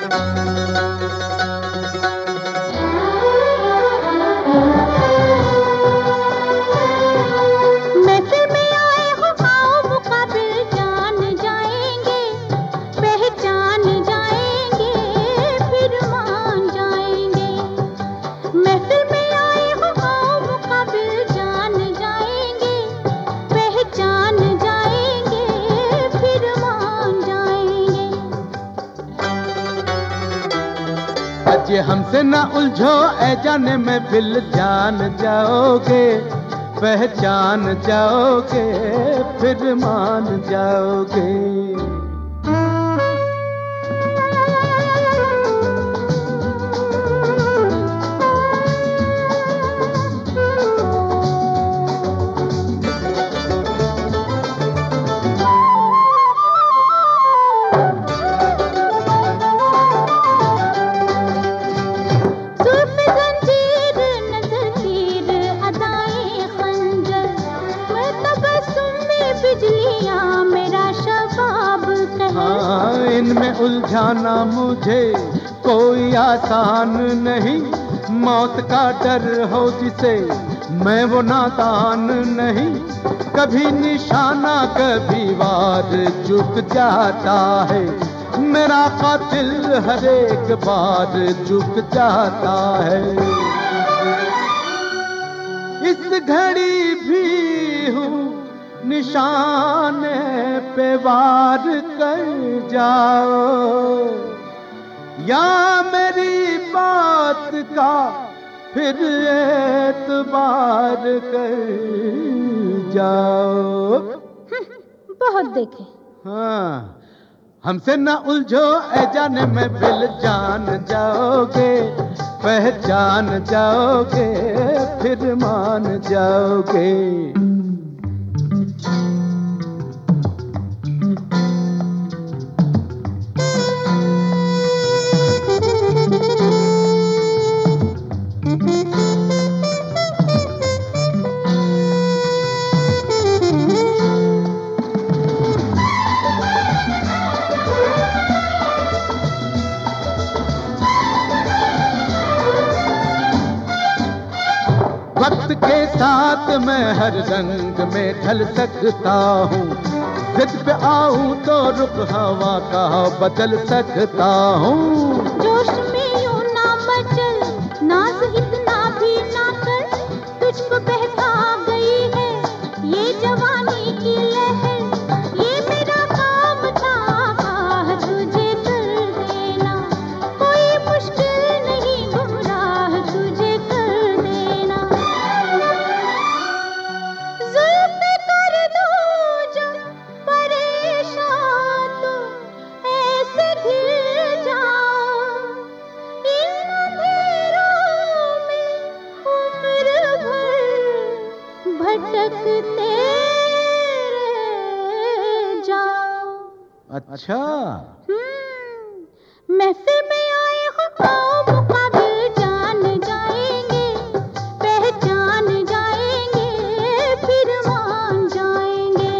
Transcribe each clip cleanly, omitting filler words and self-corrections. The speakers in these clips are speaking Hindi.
ये हमसे ना उलझो ऐ जाने महफिल जान जाओगे, पहचान जाओगे, फिर मान जाओगे। इनमें उलझाना मुझे कोई आसान नहीं, मौत का डर हो जिसे मैं वो नादान नहीं। कभी निशाना कभी वार चुक जाता है, मेरा कातिल हर एक बार चुक जाता है। इस घड़ी भी हूँ निशाने पे वार कर जाओ, या मेरी बात का फिर एतबार कर जाओ। बहुत देखे। हाँ, हमसे न उलझो ऐ जाने महफिल जान जाओगे, पहचान जाओगे, फिर मान जाओगे। वक्त के साथ मैं हर रंग में ढल सकता हूँ, जिद पे आऊँ तो रुख हवा का बदल सकता हूँ। जोश में यूं ना मचल, नाज इतना भी ना कर, तुझको बहका गई है ये जवानी की लहर। ये मेरा काम था तुझे कर देना, कोई मुश्किल नहीं गुमराह तुझे कर देना। जुल्फ़े कर दूं जो परेशान तो ऐसे घिर जाऊं, इन अंधेरों में उम्र भर भटकते रह जाऊं। अच्छा, महफिल में आए हो आओ मुकाबिल जान जाएंगे, पहचान जाएंगे, फिर मान जाएंगे।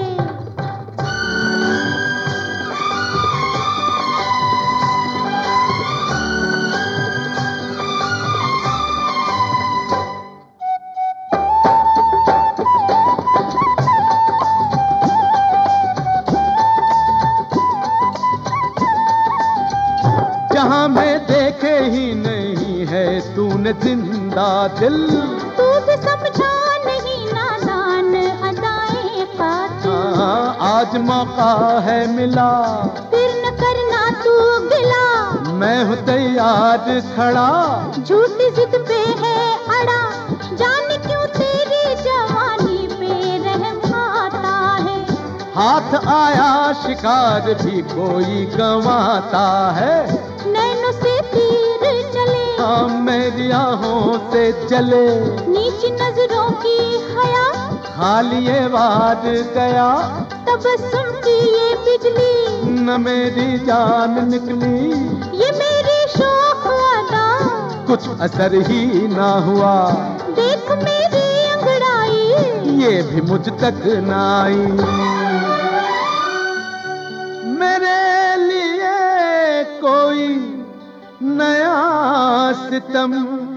जहाँ मैं देखे ही नहीं है तूने जिंदा दिल, तू भी समझा नहीं नादान अदाएं कातिल। हाँ, आज मौका है मिला, फिर न करना तू गिला, मैं हूँ तैयार खड़ा। झूठी जिद पे है अड़ा, जाने क्यों तेरी जवानी पे रहम आता है। हाथ आया शिकार भी कोई गंवाता है, नैनों से तीर चले, हाँ मेरी आहों से जले। नीची नजरों की हया, खाली ये वार गया, तबस्सुम की ये बिजली, न मेरी जान निकली। ये मेरी शौक अदा, कुछ असर ही ना हुआ, देख मेरी अंगड़ाई, ये भी मुझ तक ना आई। मेरे लिए कोई नया सितम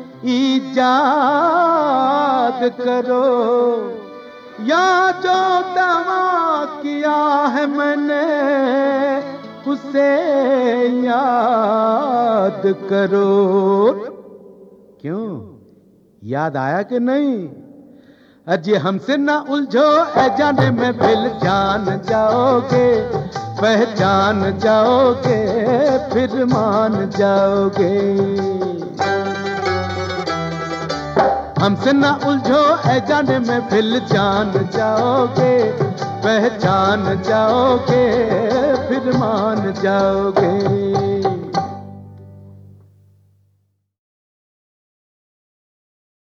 ईजाद करो, या जो दावा किया है मैंने उसे याद करो। क्यों, याद आया कि नहीं? अजी हमसे ना उलझो, ऐ जाने में फिर जान जाओगे, पहचान जाओगे, फिर मान जाओगे। हमसे ना उलझो, ऐ जाने में फिर जान जाओगे, पहचान जाओगे, फिर मान जाओगे।